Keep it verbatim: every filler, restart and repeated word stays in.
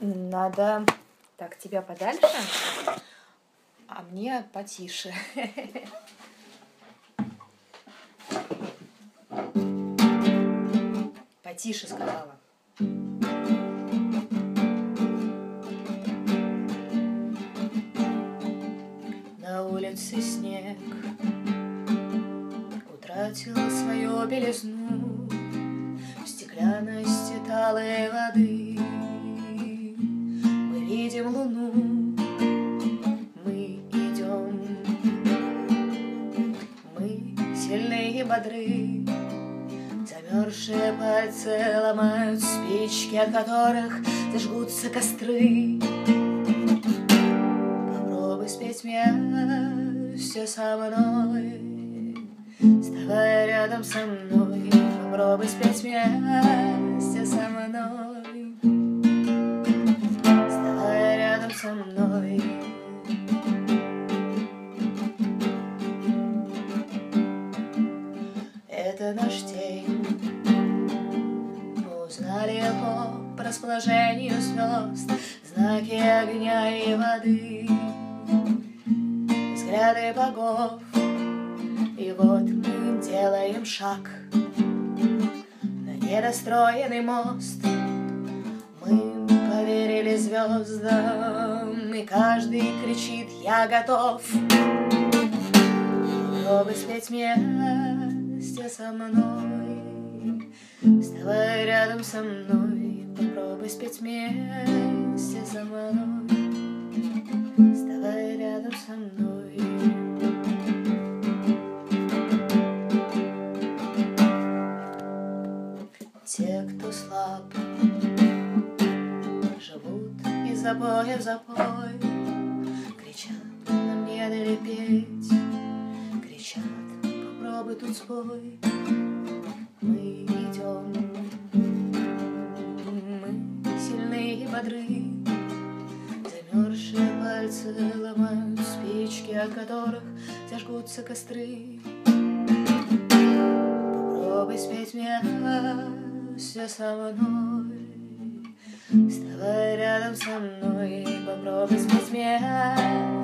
Надо так тебя подальше, а мне потише. Потише сказала. На улице снег утратил свою белизну в стеклянности талой воды. Мы видим луну, мы идем, мы сильные и бодры. Замерзшие пальцы ломают спички, от которых зажгутся костры. Попробуй спеть вместе со мной, вставай рядом со мной. Попробуй спеть вместе со мной, вставай рядом со мной. Это наш день. Мы узнали его по расположению звезд, знаки огня и воды, взгляды богов. И вот мы делаем шаг на недостроенный мост. Мы поверили звездам, и каждый кричит: я готов. Попробуй спеть вместе со мной, вставай рядом со мной. Попробуй спеть вместе со мной, вставай рядом со мной. Те, кто слаб, живут из забоя в забой, кричат: нам не дали петь, кричат: попробуй тут спой. Мы идем, мы сильные и бодры. Замерзшие пальцы ломают спички, от которых зажгутся костры. Попробуй спеть вместе со мной, вставай рядом со мной. Попробуй спеть вместе